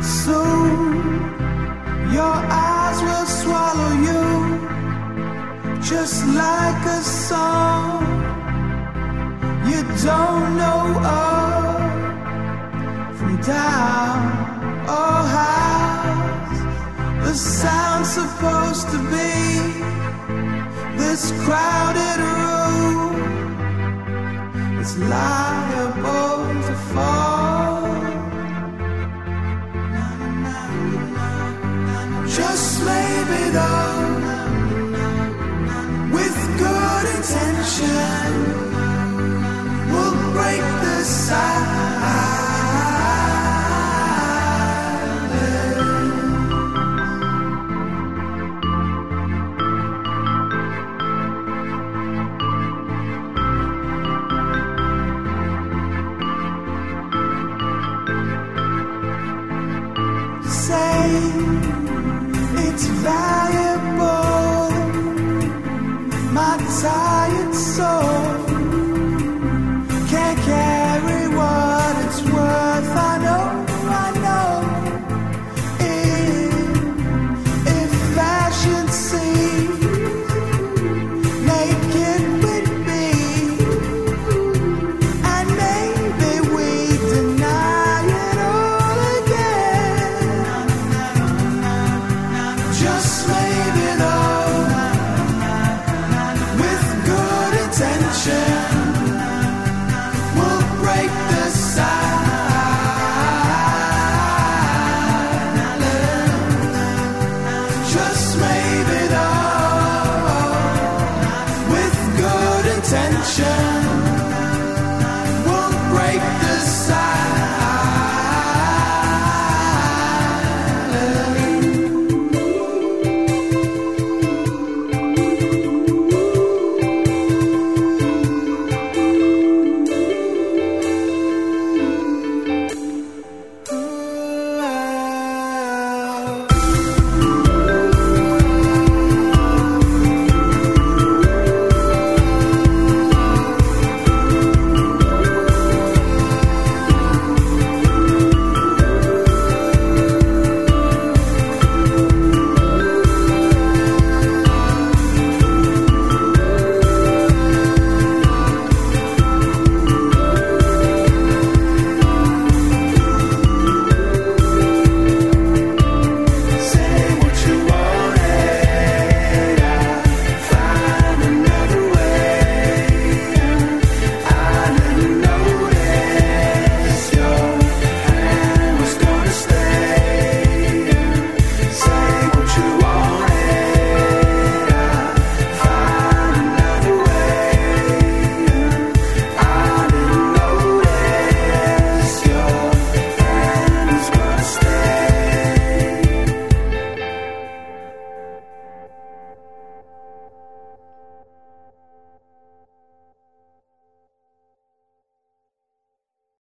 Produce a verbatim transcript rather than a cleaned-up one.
Soon your eyes will swallow you, just like a song you don't know up from down. Oh, how's the sound supposed to be? This crowded room is liable to fall. Just maybe though, with good intention, we'll break the silence. Say it's valuable, my tired soul.